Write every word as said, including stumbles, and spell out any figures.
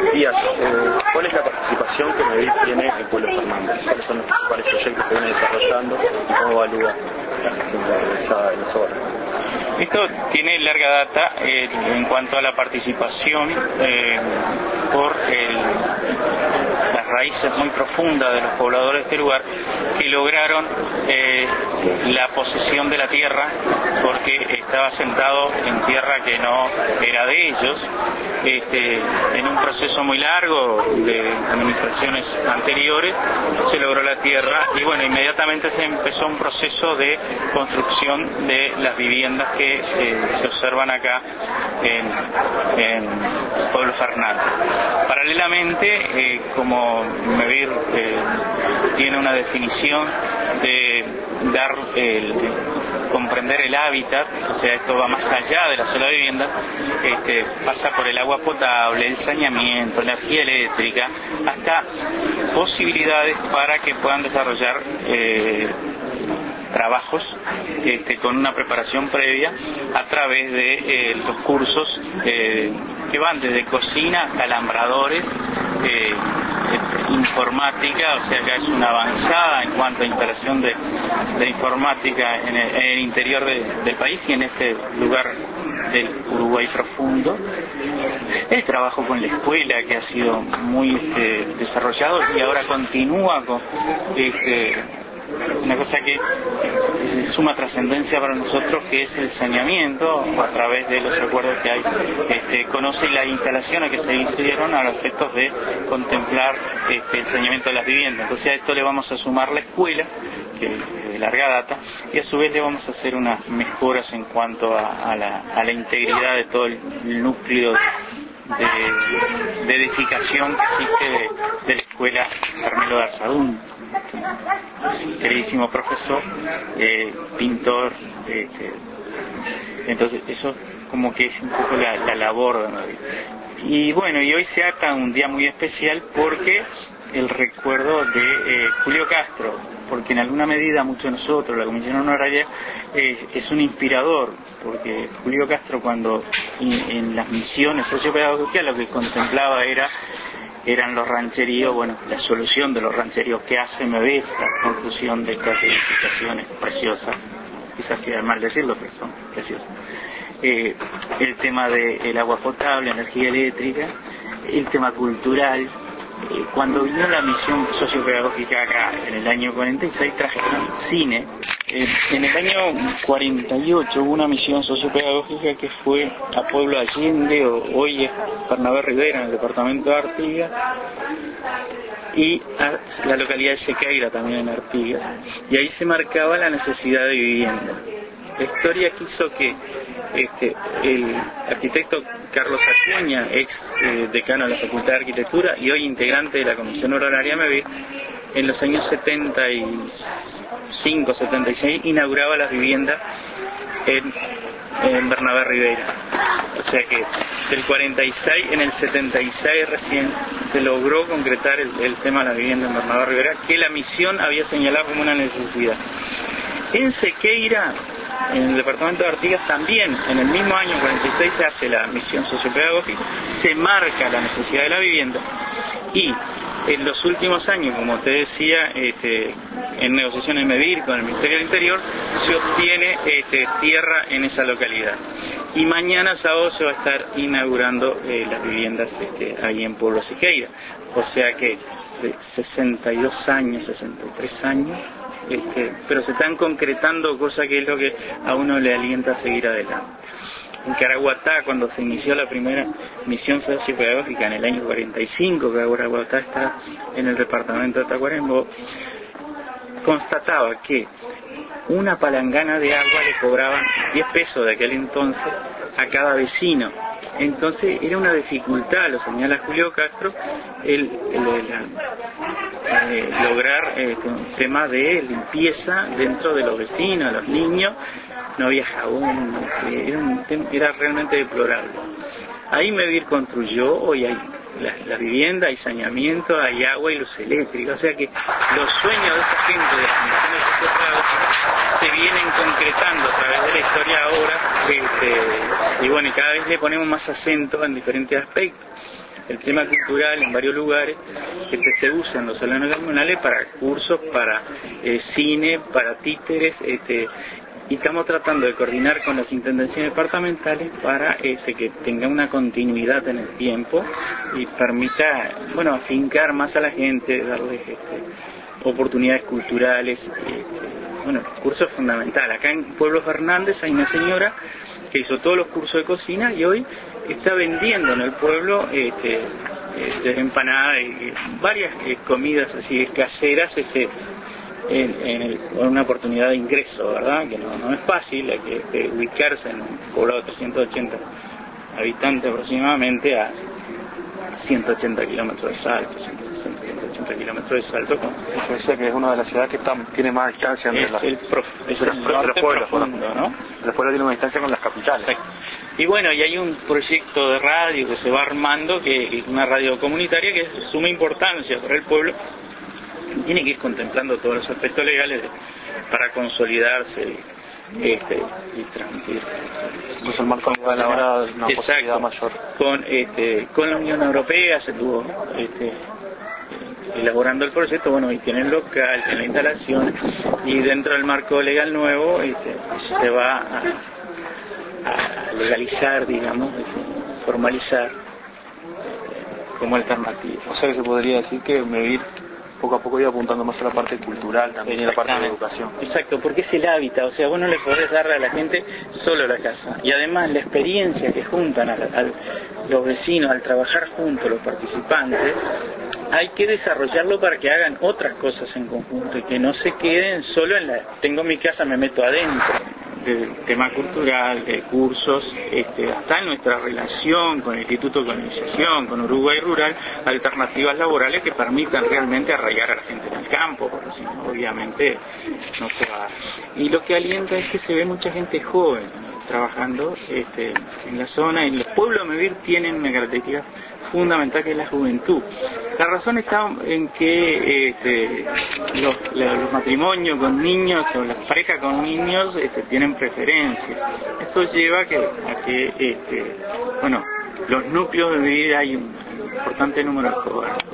Díaz, eh, ¿cuál es la participación que MEDIR tiene en Pueblo Fernández? ¿Cuáles son los principales proyectos que viene desarrollando y cómo evalúa la gestión realizada en las obras? Esto tiene larga data eh, en cuanto a la participación eh, por el, las raíces muy profundas de los pobladores de este lugar que lograron eh, la posesión de la tierra porque estaba sentado en tierra que no era de ellos. Este, en un proceso muy largo de administraciones anteriores se logró la tierra y bueno, inmediatamente se empezó un proceso de construcción de las viviendas que eh, se observan acá en, en Pueblo Fernández. Paralelamente, eh, como MEDIR eh, tiene una definición de dar el, comprender el hábitat, o sea, esto va más allá de la sola vivienda, este, pasa por el agua potable, el saneamiento, la energía eléctrica, hasta posibilidades para que puedan desarrollar eh, trabajos este, con una preparación previa a través de eh, los cursos eh, que van desde cocina hasta alambradores, eh, este, informática, o sea que es una avanzada en cuanto a instalación de, de informática en el, en el interior de, del país y en este lugar del Uruguay profundo. El trabajo con la escuela que ha sido muy este, desarrollado y ahora continúa con este, una cosa que es de suma trascendencia para nosotros, que es el saneamiento a través de los acuerdos que hay. Este, conoce las instalaciones que se hicieron a los efectos de contemplar este, el saneamiento de las viviendas. Entonces a esto le vamos a sumar la escuela, que es de larga data, y a su vez le vamos a hacer unas mejoras en cuanto a, a, la, a la integridad de todo el núcleo de, de edificación que existe de, de la escuela Carmelo de Arzadún. Queridísimo profesor, eh, pintor, eh, eh, entonces eso como que es un poco la, la labor de MEDIR. Y bueno, y hoy se ata un día muy especial porque el recuerdo de eh, Julio Castro, porque en alguna medida muchos de nosotros, la Comisión Honoraria, eh, es un inspirador, porque Julio Castro cuando en, en las misiones sociopedagógicas lo que contemplaba era eran los rancheríos, bueno, la solución de los rancheríos que hace MEDIR, la construcción de estas edificaciones preciosas, quizás queda mal decirlo, pero son preciosas. Eh, el tema del agua potable, energía eléctrica, el tema cultural. Eh, cuando vino la misión sociopedagógica acá en el año cuarenta y seis trajeron cine. Eh, en el año cuarenta y ocho hubo una misión sociopedagógica que fue a Pueblo Allende, o hoy es Bernabé Rivera, en el departamento de Artigas, y a la localidad de Sequeira, también en Artigas, y ahí se marcaba la necesidad de vivienda. La historia quiso que este, el arquitecto Carlos Acuña, ex eh, decano de la Facultad de Arquitectura y hoy integrante de la Comisión Honoraria MEDIR, en los años setenta y cinco, setenta y seis inauguraba las viviendas en, en Bernabé Rivera. O sea que del cuarenta y seis, en el setenta y seis recién se logró concretar el, el tema de la vivienda en Bernabé Rivera, que la misión había señalado como una necesidad. En Sequeira, en el departamento de Artigas, también en el mismo año cuarenta y seis se hace la misión sociopedagógica, se marca la necesidad de la vivienda y en los últimos años, como usted decía, este, en negociaciones MEDIR con el Ministerio del Interior, se obtiene este, tierra en esa localidad. Y mañana sábado se va a estar inaugurando eh, las viviendas este, ahí en Pueblo Siqueira. O sea que de sesenta y dos años, sesenta y tres años, este, pero se están concretando cosas que es lo que a uno le alienta a seguir adelante. En Caraguatá, cuando se inició la primera misión sociopedagógica en el año cuarenta y cinco, que Caraguatá está en el departamento de Tacuarembó, constataba que una palangana de agua le cobraban diez pesos de aquel entonces a cada vecino. Entonces era una dificultad, lo señala Julio Castro, el, el, el, el eh, lograr eh, un tema de limpieza dentro de los vecinos, los niños. No había jabón, era, un, era realmente deplorable. Ahí MEDIR construyó, hoy hay la, la vivienda, hay saneamiento, hay agua y luz eléctrica. O sea que los sueños de esta gente de las misiones sociopedagógicas se vienen concretando a través de la historia ahora, este, y bueno, y cada vez le ponemos más acento en diferentes aspectos. el tema cultural en varios lugares este, se usan los salones comunales para cursos, para eh, cine, para títeres, este, y estamos tratando de coordinar con las intendencias departamentales para este, que tenga una continuidad en el tiempo y permita, bueno, afincar más a la gente, darles este, oportunidades culturales. Este, bueno, el curso es fundamental. Acá en Pueblo Fernández hay una señora que hizo todos los cursos de cocina y hoy está vendiendo en el pueblo este, este, empanadas y varias eh, comidas así caseras, este, en, en el, con una oportunidad de ingreso, ¿verdad? Que no, no es fácil, hay que, que ubicarse en un poblado de trescientos ochenta habitantes aproximadamente a ciento ochenta kilómetros de Salto, ciento sesenta, ciento ochenta kilómetros de Salto. Con... Eso dice que es una de las ciudades que está, tiene más distancia entre es las, el prof, es el los, los pueblos, profundo, ¿no? Los pueblos tienen una distancia con las capitales. Exacto. Y bueno, y hay un proyecto de radio que se va armando, que es una radio comunitaria que es de suma importancia para el pueblo, tiene que ir contemplando todos los aspectos legales de, para consolidarse este, y transmitir. Pues el marco legal ahora una posibilidad mayor. Con, este, con la Unión Europea se estuvo este, elaborando el proyecto, bueno, y tiene el local, tiene la instalación, y dentro del marco legal nuevo este, se va a, a legalizar, digamos, este, formalizar este, como alternativa. O sea que se podría decir que Medivir poco a poco iba apuntando más a la parte cultural también y a la parte de la educación. Exacto, porque es el hábitat, o sea, vos no le podés darle a la gente solo la casa. Y además la experiencia que juntan a, a los vecinos al trabajar juntos, los participantes, hay que desarrollarlo para que hagan otras cosas en conjunto y que no se queden solo en la tengo mi casa, me meto adentro. Del tema cultural, de cursos, este, hasta en nuestra relación con el Instituto de Colonización, con Uruguay Rural, alternativas laborales que permitan realmente arraigar a la gente en el campo, porque si no, obviamente no se va. Y lo que alienta es que se ve mucha gente joven trabajando este, en la zona, y los pueblos de Medivir tienen una característica fundamental que es la juventud. La razón está en que este, los, los matrimonios con niños o las parejas con niños este, tienen preferencia. Eso lleva a que, a que este, bueno, los núcleos de Medivir hay un importante número de jóvenes.